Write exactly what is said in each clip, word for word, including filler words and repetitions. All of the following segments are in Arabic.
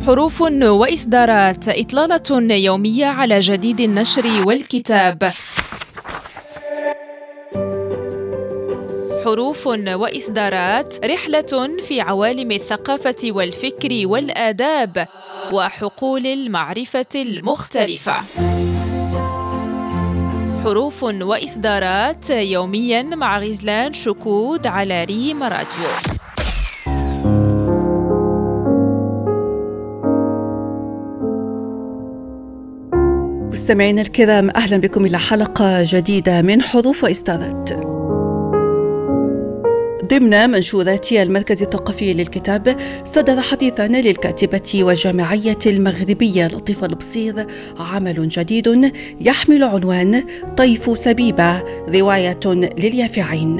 حروف وإصدارات، إطلالة يومية على جديد النشر والكتاب. حروف وإصدارات، رحلة في عوالم الثقافة والفكر والآداب وحقول المعرفة المختلفة. حروف وإصدارات يومياً مع غزلان شكود على ريم راديو. مستمعينا الكرام، أهلا بكم إلى حلقة جديدة من حروف وإصدارات. ضمن منشورات المركز الثقافي للكتاب، صدر حديثاً للكاتبة والجامعية المغربية لطيفة البصير عمل جديد يحمل عنوان طيف سبيبة، رواية لليافعين.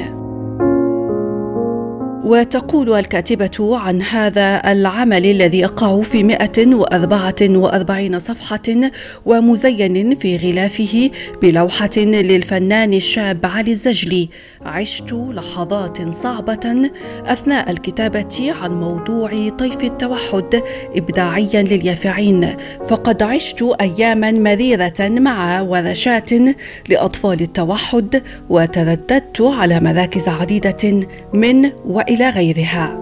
وتقول الكاتبة عن هذا العمل الذي يقع في مئة وأربعة وأربعين صفحة ومزين في غلافه بلوحة للفنان الشاب علي الزجلي: عشت لحظات صعبة أثناء الكتابة عن موضوع طيف التوحد إبداعيا لليافعين، فقد عشت أياما مريرة مع ورشات لأطفال التوحد، وترددت على مراكز عديدة من وإلى إلى غيرها.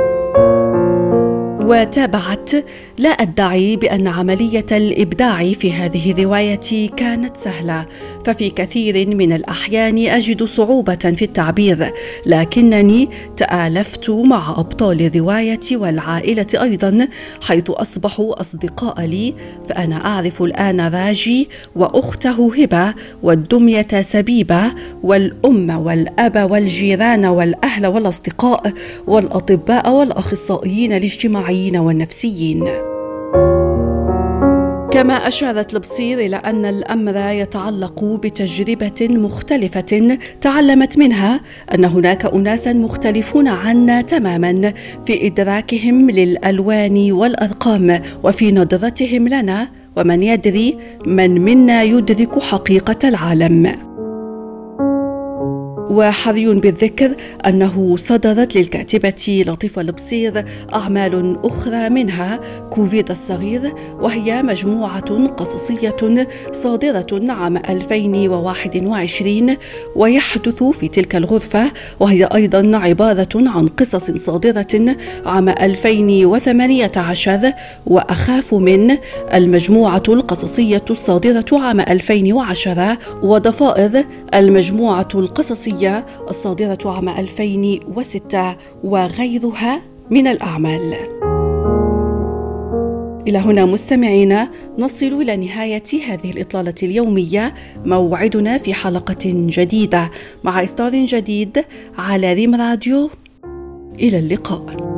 وتابعت: لا أدعي بأن عملية الإبداع في هذه الرواية كانت سهلة، ففي كثير من الأحيان أجد صعوبة في التعبير، لكنني تآلفت مع أبطال الرواية والعائلة أيضا، حيث أصبحوا أصدقاء لي، فأنا أعرف الآن راجي وأخته هبة والدمية سبيبة والأم والأب والجيران والأهل والأصدقاء والأطباء والأخصائيين الاجتماعيين والنفسيين. كما أشارت البصير إلى أن الأمر يتعلق بتجربة مختلفة تعلمت منها أن هناك أناسا مختلفون عنا تماما في إدراكهم للألوان والأرقام وفي نظرتهم لنا، ومن يدري من منا يدرك حقيقة العالم. وحري بالذكر أنه صدرت للكاتبة لطيفة البصير أعمال أخرى، منها كوفيد الصغير، وهي مجموعة قصصية صادرة عام ألفين وواحد وعشرين، ويحدث في تلك الغرفة، وهي أيضا عبارة عن قصص صادرة عام ألفين وثمانية عشر، وأخاف من المجموعة القصصية الصادرة عام ألفين وعشرة، وضفائر المجموعة القصصية الصادرة عام ألفين وستة، وغيرها من الأعمال. إلى هنا مستمعينا نصل إلى نهاية هذه الإطلالة اليومية. موعدنا في حلقة جديدة مع إصدار جديد على ريم راديو. إلى اللقاء.